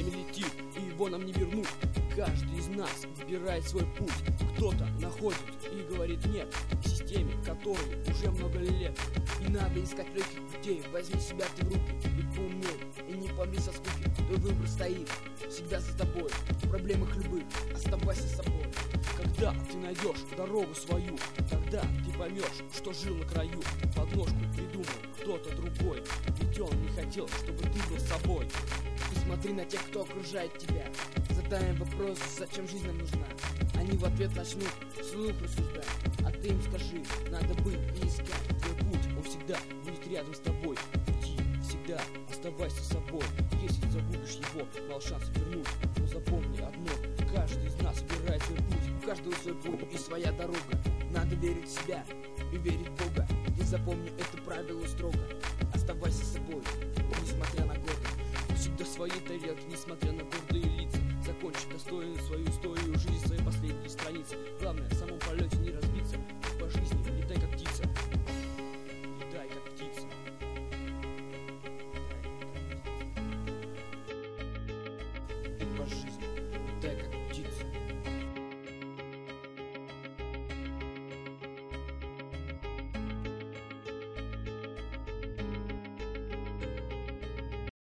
время летит, и его нам не вернуть. Каждый из нас выбирает свой путь. Кто-то находит и говорит нет к системе, которой уже много лет. Не надо искать легких путей, возьми себя ты в руки, будь поумней и не помни со скуки. Твой выбор стоит всегда за тобой, в проблемах любых оставайся собой. Когда ты найдешь дорогу свою, тогда ты поймешь, что жил на краю. Подложку придумал кто-то другой, ведь он не хотел, чтобы ты был собой. Посмотри на тех, кто окружает тебя, задай им вопрос, зачем жизнь нам нужна. Они в ответ начнут вслух рассуждать, а ты им скажи, надо быть и искать. Твой путь, он всегда будет рядом с тобой. Иди всегда, оставайся собой. Если забудешь его, мало шансов вернуть. Но запомни одно, каждый из нас выбирает свой путь. У каждого свой путь и своя дорога. Надо верить в себя и верить в Бога. И запомни это правило строго. Оставайся собой, несмотря на годы. Всегда в своей тарелке, несмотря на гордые лица. Закончи достойно свою историю жизни, свои последние страницы. Главное,